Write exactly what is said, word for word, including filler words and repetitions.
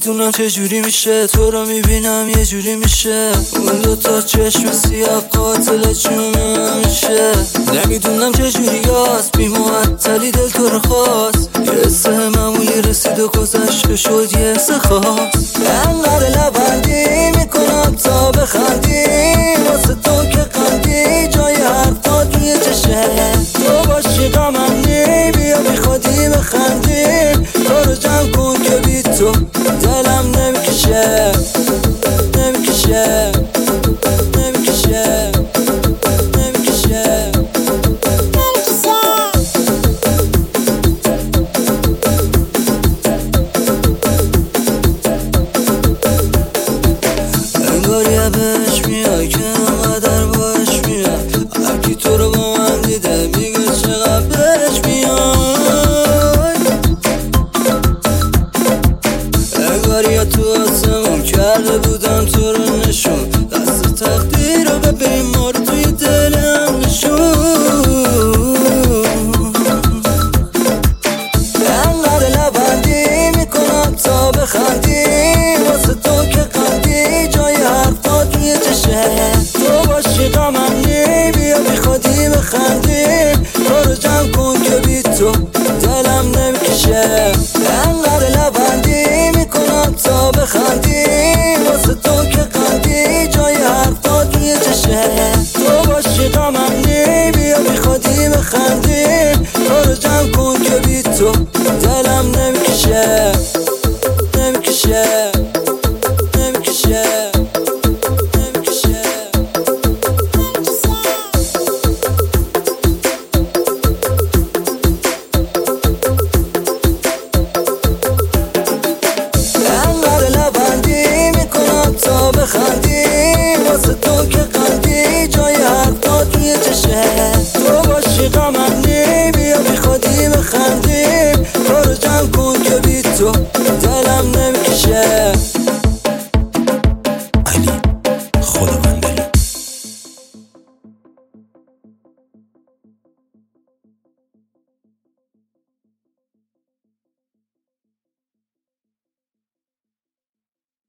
نمیدونم چه جوری میشه تو رو میبینم یه جوری میشه اون دوتا چشم سیاه قاتل جونم میشه. نمیدونم چه جوری هست بی معطلی دل تو رو خواست یه حس معمولی رسید و گذشت که شد یه حس خاص. انقدر لبندی میکنم تا بخندی واسه تو که قندی